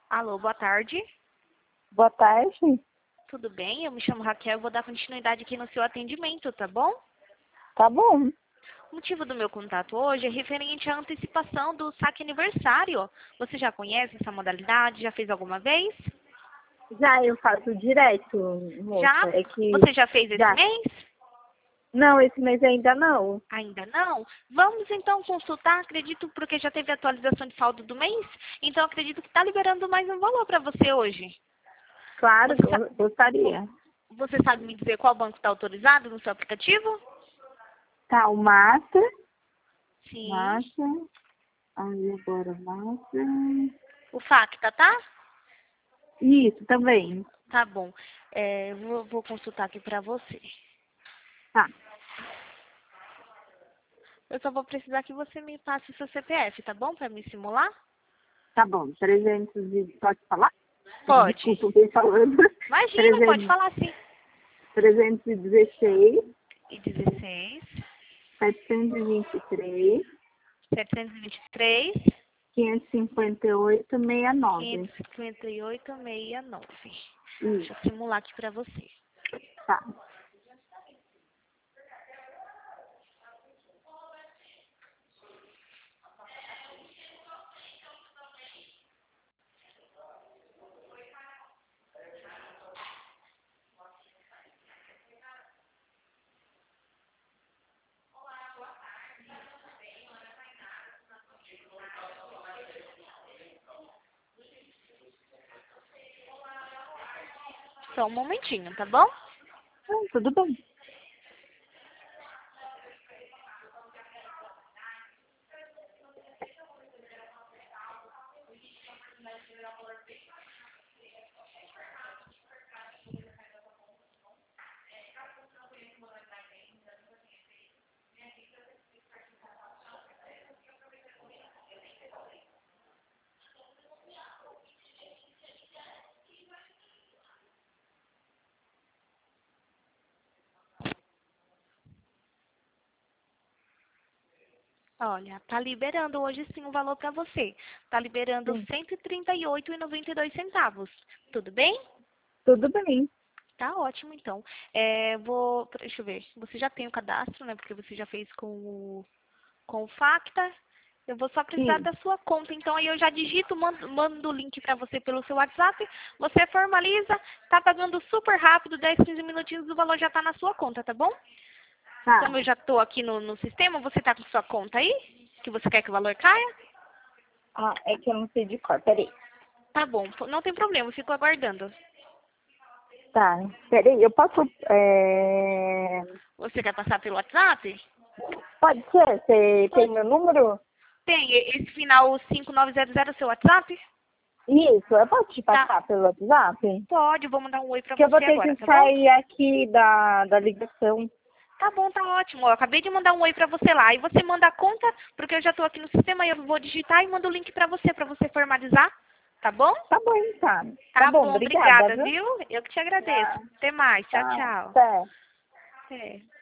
Alô, boa tarde. Boa tarde. Tudo bem? Eu me chamo Raquel, eu vou dar continuidade aqui no seu atendimento, tá bom? Tá bom. O motivo do meu contato hoje é referente à antecipação do saque aniversário. Você já conhece essa modalidade? Já fez alguma vez? Já eu faço direto, Já? moça. É que Você já fez esse já. mês? Não, esse mês ainda não. Ainda não? Vamos então consultar, acredito, porque já teve atualização de saldo do mês, então acredito que está liberando mais um valor para você hoje. Claro, Você, sa- gostaria. você sabe me dizer qual banco está autorizado no seu aplicativo? Tá, o Master. Sim. Master. Aí agora o Master. O FACTA, tá? Isso, também. Tá bom. Vou consultar aqui pra você. Tá, Eu só vou precisar que você me passe o seu CPF, tá bom? Pra me simular? tá bom. 300 e... Pode falar? Pode. Desculpa, eu tô falando. Imagina, pode 300, falar sim. 316, E 16, 723, 723, 558, 69. 558, 69. Deixa Isso, eu simular aqui pra você. tá. Só um momentinho, tá bom? Tudo bem. Olha, tá liberando hoje sim o valor pra você. Tá liberando Sim. 138,92 centavos. Tudo bem? Tudo bem. Tá ótimo, então. Deixa eu ver. Você já tem o cadastro, né? Porque você já fez com o Facta. Eu vou só precisar Sim. da sua conta. Então, aí eu já digito, mando o link para você pelo seu WhatsApp. Você formaliza, tá pagando super rápido, 10, 15 minutinhos, o valor já tá na sua conta, tá bom? Tá. Como eu já tô aqui no sistema, você tá com sua conta aí? Que você quer que o valor caia? Ah, é que eu não sei de cor. Peraí. Tá bom, não tem problema, eu fico aguardando. Tá. Peraí, eu posso... Você quer passar pelo WhatsApp? Pode ser? Você tem Pode. meu número? Tem, esse final 5900 é o seu WhatsApp? Isso, eu posso te Tá. passar pelo WhatsApp? Pode, eu vou mandar um oi pra Que eu vou você ter agora, que tá bom? sair aqui da ligação. Tá bom, tá ótimo. Eu acabei de mandar um oi pra você lá. E você manda a conta, porque eu já tô aqui no sistema e eu vou digitar e mando o link pra você formalizar. Tá bom? Tá bom, então. Tá Tá bom, bom, obrigada, obrigada, viu? viu? Eu que te agradeço. Até mais. Tchau, Tá. tchau. Até. É.